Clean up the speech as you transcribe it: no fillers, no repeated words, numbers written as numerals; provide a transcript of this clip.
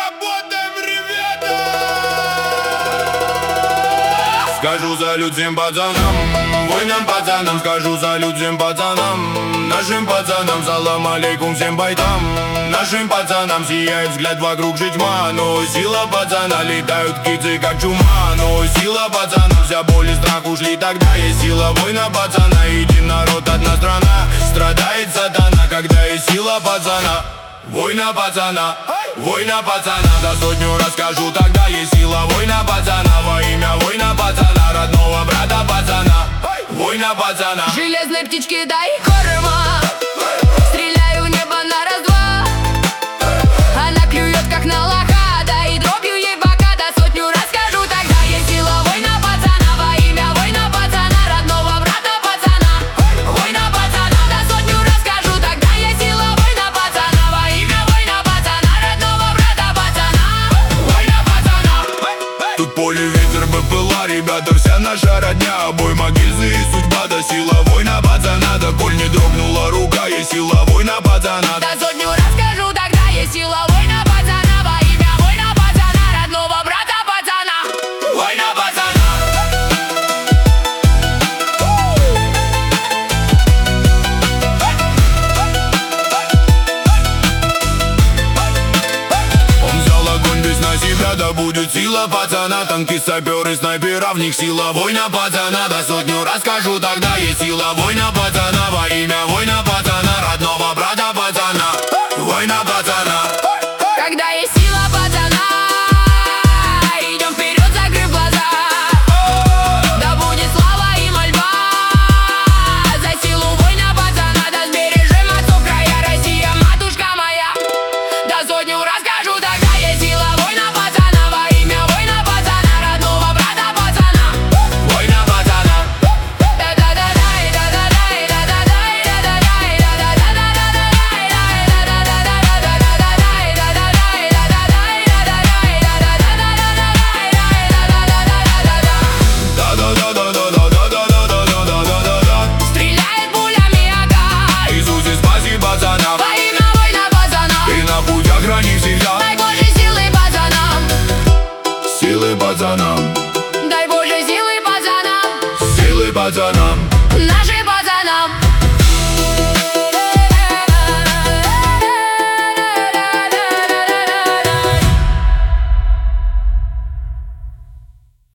Работаем, ребята! Скажу салют всем пацанам, воинам пацанам. Скажу салют всем пацанам, нашим пацанам. Салам алейкум всем байтам. Нашим пацанам сияет взгляд, вокруг же тьма. Но сила пацана, летают птицы как чума. Но сила пацана, вся боль и страх ушли. Тогда есть сила воина пацана. Един народ, одна страна. Страдает сатана, когда есть сила пацана. Война пацана, война пацана. Да сотню расскажу, тогда есть сила воина пацана. Во имя воина пацана, родного брата пацана. Война пацана. Железной птички дай корма, стреляю в небо на раз-два. Она клюет как на лоха, да и дробью ей бока. Да сотню расскажу, тогда есть сила воина пацана. Во имя воина пацана, родного брата пацана. Война пацана. Да сотню расскажу, тогда есть сила воина пацана. Во имя воина пацана, родного брата пацана. Война пацана. Тут поле, ветер, БПЛА, ребята, вся наша родня. Бой могильзы и судьба, да сила воина пацана. Да коль не дрогнула рука, есть сила воина пацана. Да сотню расскажу, тогда есть сила воина пацана. Во имя воина пацана, родного брата пацана. Война пацана. Он взял огонь весь на себя, да будет сила пацана. Танки, саперы, снайпера, в них сила воина пацана. Да сотню расскажу, тогда есть сила воина пацана. Во имя воина пацана, родного брата пацана. Война пацана. Когда есть сила пацана, идем вперед, закрыв глаза. Да будет слава и мольба за силу воина пацана. Да сбережем отцов края, Россия, матушка моя. Да сотню расскажу, тогда есть сила воина пацана. Во имя воина пацана, родного брата пацана. Война пацана. Стреляет пулями огонь. Иисусе, спаси пацана. Во имя воина пацана. И на путях храни всегда. Дай Боже силы пацанам. Силы пацанам. Дай Боже силы пацанам. Силы пацанам.